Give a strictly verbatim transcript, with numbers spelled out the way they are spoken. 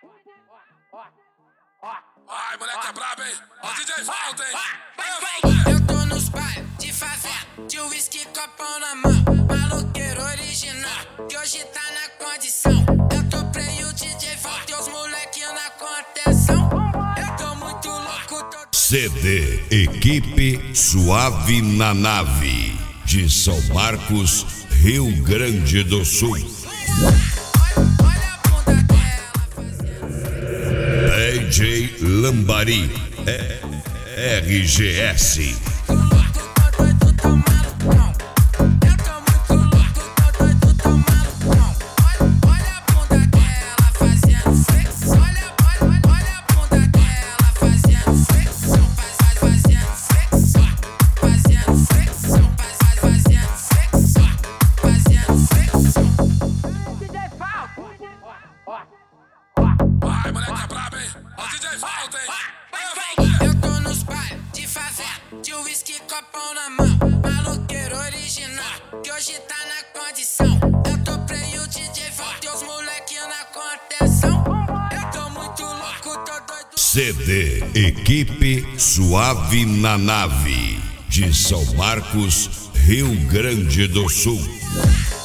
Ai, moleque é brabo, hein? Ó, D J Falta, hein? Eu tô nos bailes de favela, de whisky, copão na mão. Maloqueiro original, que hoje tá na condição. Eu tô play o D J Falta e os molequinhos na contenção. Eu tô muito louco, tô... C D Equipe Suave na Nave, de São Marcos, Rio Grande do Sul. Olha a bunda dela fazendo. D J Lambari, é R G S. Ai, moleque é brabo, hein? Ó, D J Falta, hein? Eu tô nos bailes de favela, de whisky, copão na mão. Maloqueiro original, que hoje tá na condição. Eu tô play o D J Falta e os molequinhos na contenção. Eu tô muito louco, tô doido. C D Equipe Suave na Nave, de São Marcos, Rio Grande do Sul.